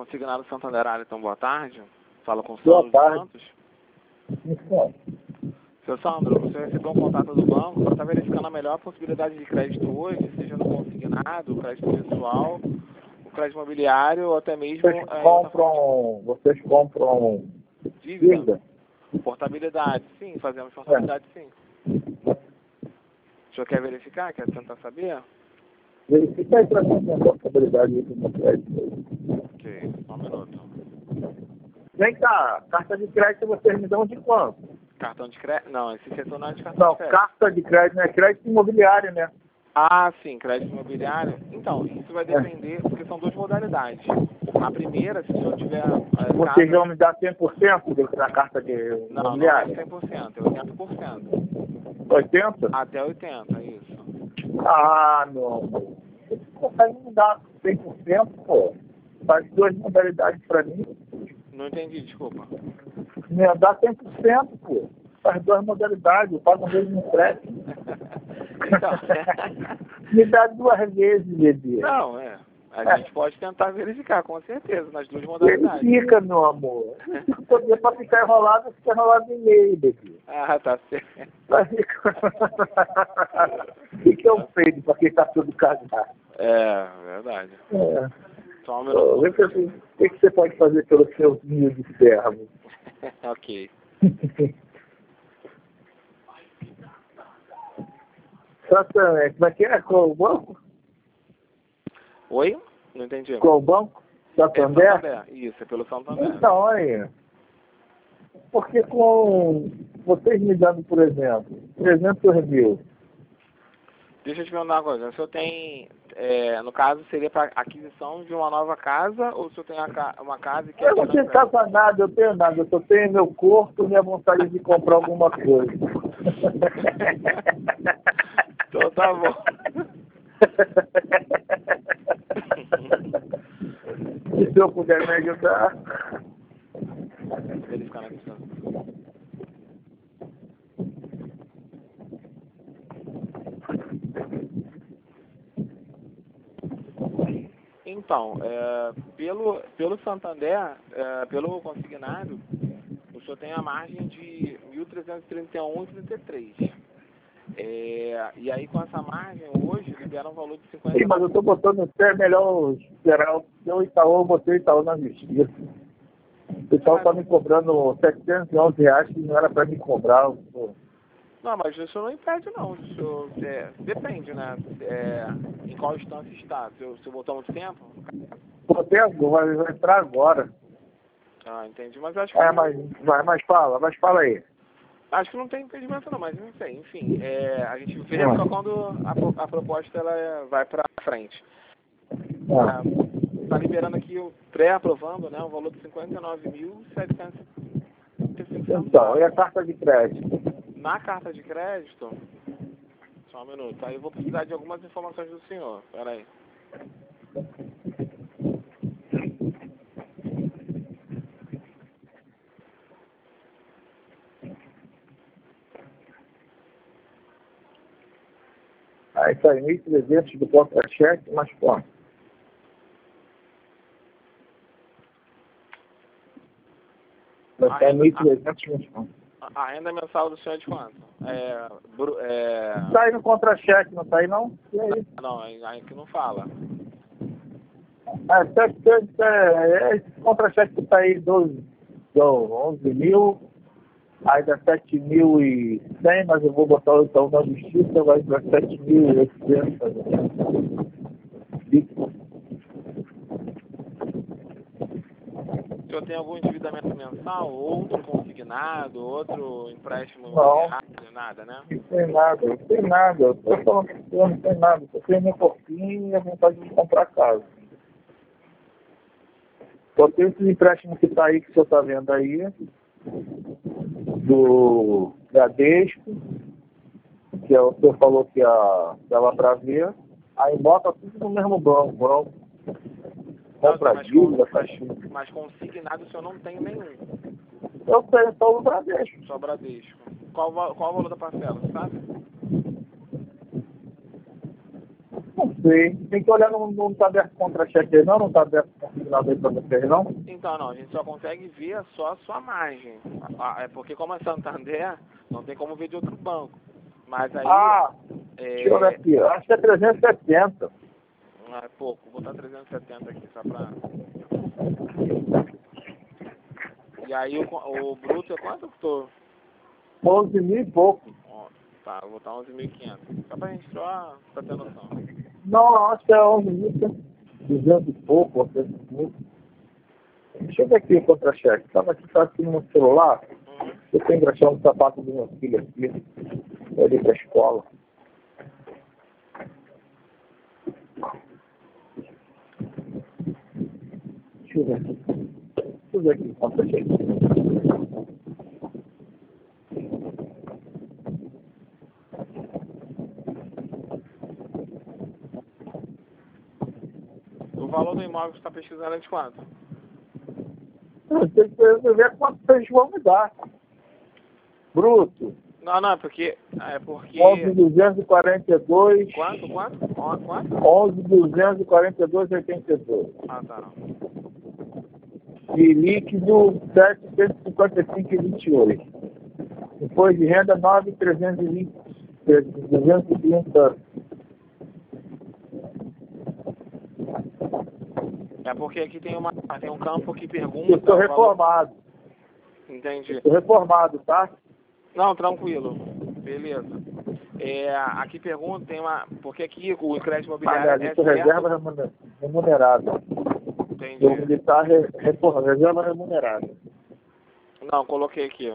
Consignado Santander, então boa tarde. Fala com o Boa Sandro tarde. Santos. Seu Sandro, você recebeu um contato do banco para estar verificando a melhor possibilidade de crédito hoje, seja no consignado, crédito pessoal, o crédito imobiliário ou até mesmo Vocês compram dívida. Portabilidade, sim, fazemos portabilidade, sim. O senhor quer verificar? Quer tentar saber? Verifica aí para mim a portabilidade aí do crédito. Ok, só um minuto. Vem cá, carta de crédito vocês me dão de quanto? Cartão de crédito? Não, esse setor não é de cartão Não, de crédito. carta de crédito não é crédito imobiliário, né? Ah, sim, crédito imobiliário. Então, isso vai depender, porque são duas modalidades. A primeira, se o senhor tiver Vocês vão me dar 100% da carta de Não, não é imobiliário? 100%, é 80%. 80%? Até 80%, isso. Ah, não. Você consegue me dar 100%, pô. Faz duas modalidades para mim. Não entendi, desculpa. Me dá 100%, pô. Faz duas modalidades, eu pago o mesmo empréstimo. Então, Me dá duas vezes, bebê. não, a gente pode tentar verificar, com certeza, nas duas modalidades. Verifica, meu amor. Se poder para ficar enrolado, fica enrolado em meio, bebê. Ah, tá certo. O que eu feito para quem está tudo casado? É, verdade. Só um O minuto. que você pode fazer pelo seu ninho de servo? Ok. Como é que é? Qual o banco? Oi? Não entendi. Qual o banco? Santander? Santander. Isso, é pelo Santander. Então, aí. Porque com vocês me dando, por exemplo, 300 mil. Deixa eu te perguntar uma coisa. O senhor tem, no caso, seria para aquisição de uma nova casa ou o senhor tem uma casa que Eu não tenho casa nada, eu tenho nada. Eu só tenho meu corpo e minha vontade de comprar alguma coisa. Então tá bom. Se o senhor puder me ajudar. Verificando a questão. Então, pelo Santander, pelo consignado, o senhor tem a margem de 1.331,33. E aí com essa margem, hoje, libera um valor de 50. Sim, mas eu estou botando até melhor esperar o Itaú, eu botei o Itaú na justiça. O Itaú está me cobrando R$711, que não era para me cobrar. Pô. Não, mas isso não impede, não. Isso, depende, né? Em qual instância está. Se eu botar muito tempo? Botei agora, vai entrar agora. Ah, entendi. Mas acho que. Mas fala aí. Acho que não tem impedimento, não, mas não sei. Enfim, a gente vê só quando a proposta ela vai para frente. Está liberando aqui, pré-aprovando, né? Um valor de 59.765. Então, e a carta de crédito? Na carta de crédito, só um minuto, aí eu vou precisar de algumas informações do senhor. Espera aí. Aí sai 1.300 do contra-cheque, mas quanto? Sai 1.300, mas quanto? A renda mensal do senhor é de quanto? Sai no contra-cheque, não sai não? E aí? Não, aí que não fala. Esse contra-cheque que tá aí 11 mil, aí dá 7.100, mas eu vou botar o Itaú na justiça, vai dar 7.800. O senhor tem algum endividamento mensal? Outro consignado? Outro empréstimo imobiliário? Nada, né? Não tem nada. Eu tô falando que eu não tenho nada. Eu tenho meu corpinho e a vontade de comprar casa. Só tem esse empréstimo que tá aí, que o senhor tá vendo aí, do Bradesco, que o senhor falou que dava para ver. Aí bota tudo no mesmo banco. Compra dívida, mas consignado o senhor não tem nenhum. Eu tenho só o Bradesco. Só Bradesco. Qual o valor da parcela, sabe? Não Sim. Tem que olhar, não tá aberto contra-cheque aí, não tá aberto consignado aí pra vocês, não? Então, não, a gente só consegue ver só a sua margem. É porque como é Santander, não tem como ver de outro banco. Mas aí... Deixa eu ver aqui. Acho que é 370. É pouco, vou botar 370 aqui, só pra... E aí o bruto é quanto que tô? 11 mil e pouco. Tá, eu vou botar 11.500. Só pra gente só pra ter noção. Não, acho que é 11.200 e pouco. Deixa eu ver aqui o contra-cheque. Estava aqui no celular. Eu tenho que achar um sapato do meu filho aqui. Vou ir pra escola. Deixa eu ver aqui. Deixa eu ver aqui o contra-cheque. O valor do imóvel que você está pesquisando é de quanto? Tem que ver quanto vocês vão me dar. Bruto. Não, porque... 11.242. Quanto? 11.242,82. Ah, tá. E líquido 755,28. Depois de renda 9.320. 230. É porque aqui tem um campo que pergunta... Eu estou reformado. Entendi. Estou reformado, tá? Não, tranquilo. Beleza. Aqui pergunta, porque aqui o crédito imobiliário é certo... reserva remunerada. Entendi. O militar reserva remunerada. Não, coloquei aqui.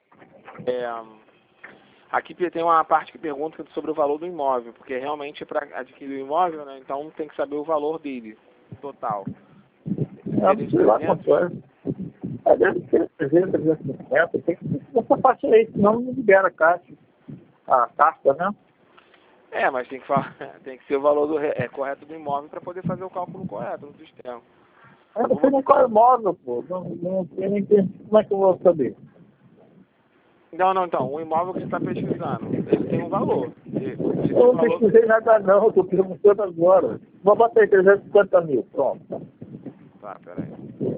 Aqui tem uma parte que pergunta sobre o valor do imóvel, porque realmente para adquirir o imóvel, né, então tem que saber o valor dele, total. Sei lá quanto é. Deve ser 300, 350. Tem que essa parte aí, senão não libera a caixa. A taxa, né? Mas tem que ser o valor correto do imóvel para poder fazer o cálculo correto no sistema. Você não qual é imóvel, pô. Não sei nem como é que eu vou saber. Não, então, o imóvel que você está pesquisando, ele tem um valor. Eu não pesquisei nada não, estou perguntando agora. Vou botar aí 350 mil, pronto. Tá, peraí.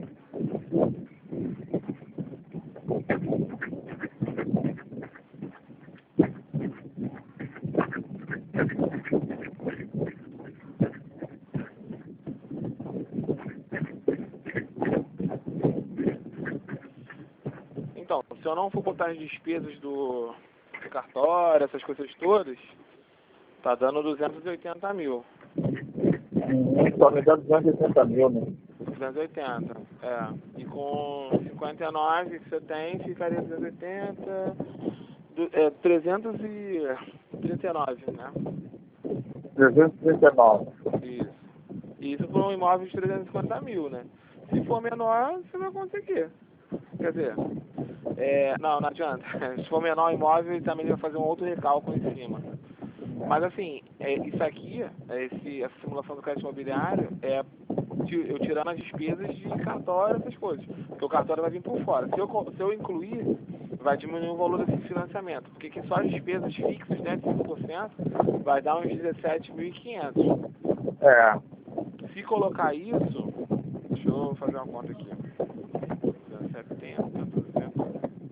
Então, se eu não for botar as despesas do cartório, essas coisas todas, tá dando 280 mil. Só me dá 280 mil, né? 280, E com 59 que você tem, ficaria 280, 339, né? 339. Isso. Isso por um imóvel de 350 mil, né? Se for menor, você vai conseguir. Quer dizer, não adianta. Se for menor o imóvel, ele também vai fazer um outro recálculo em cima. Mas assim, isso aqui, essa simulação do crédito imobiliário, eu tirando as despesas de cartório, essas coisas. Porque o cartório vai vir por fora. Se eu incluir, vai diminuir o valor desse financiamento. Porque aqui só as despesas fixas, né, de 5%, vai dar uns 17.500. Se colocar isso, deixa eu fazer uma conta aqui. 70, 270,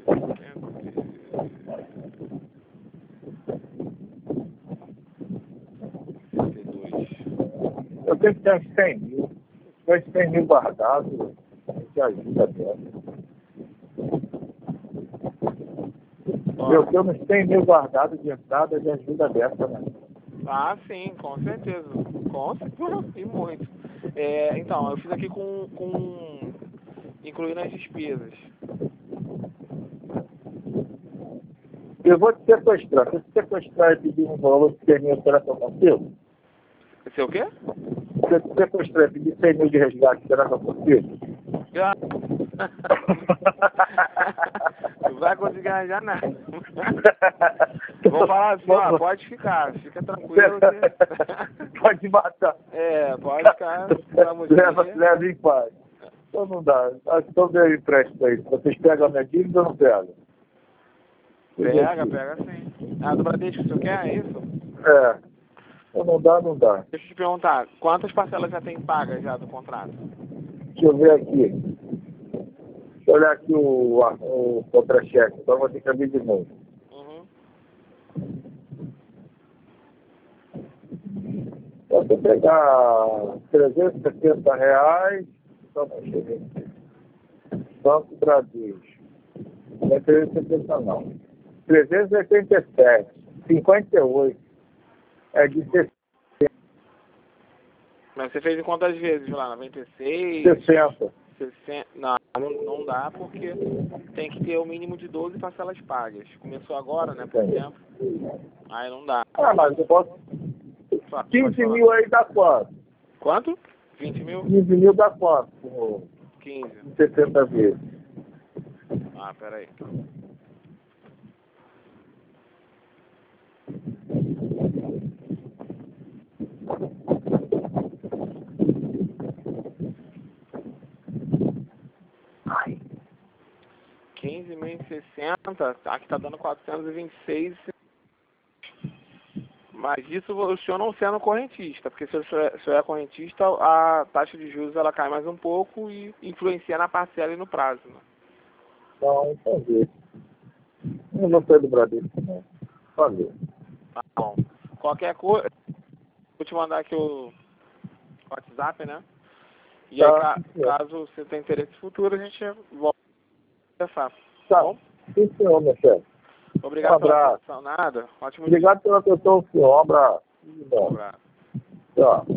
eu tenho que ter uns 100 mil. Uns 100 mil guardados, que ajuda dessa. Eu tenho uns 100 mil guardados de entrada de ajuda dessa, né? Ah, sim, com certeza. E muito. Então, eu fiz aqui incluindo as despesas. Eu vou te sequestrar. Se você sequestrar e pedir um valor de 100 mil, será que eu consigo? Esse é o quê? Se você sequestrar e pedir 100 mil de resgate, será que eu consigo? Não vai conseguir arranjar nada. Vou falar assim, pode ficar, fica tranquilo. Pode matar. Pode ficar. Leva em paz. Então não dá. Então dê empréstimo aí. Vocês pegam a minha dívida ou não pegam? Pega sim. Do Bradesco, o senhor quer? É isso? Não dá, não dá. Deixa eu te perguntar, quantas parcelas já tem pagas já do contrato? Deixa eu ver aqui. Deixa eu olhar aqui o contra-cheque. Então vou ter que abrir de novo. Uhum. Então, se eu pegar R$ 370, então vai chegar. Banco Bradesco. Não é 370 não. 387, 58. É de 60. Mas você fez em quantas vezes lá? 96? 60. 60? Não dá porque tem que ter o mínimo de 12 parcelas pagas. Começou agora, né, por exemplo. Aí não dá. Ah, mas eu posso... 15 mil aí dá quanto? Quanto? 20 mil? 15 mil dá quanto? Por 15. 60 vezes. Ah, peraí. Ai. 15.060, aqui tá dando 426. Mas isso o senhor não sendo correntista, porque se o senhor é correntista, a taxa de juros ela cai mais um pouco e influencia na parcela e no prazo. Né? Não, entendi. Eu não sei do Bradesco, não. Valeu. Tá bom. Qualquer coisa, vou te mandar aqui o WhatsApp, né? E aí, Tá. caso você tenha interesse futuro, a gente volta a conversar. Tá. Bom? Sim, senhor, meu chefe. Obrigado pela atenção. Nada. Ótimo dia. Obrigado pela atenção, senhor. Um abraço. Um abraço. Tchau.